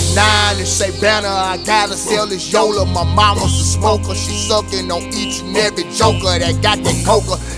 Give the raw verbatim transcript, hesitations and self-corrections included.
nine and say banner, I gotta sell this Yola. My mama's a smoker, she sucking on each and every joker that got that coca.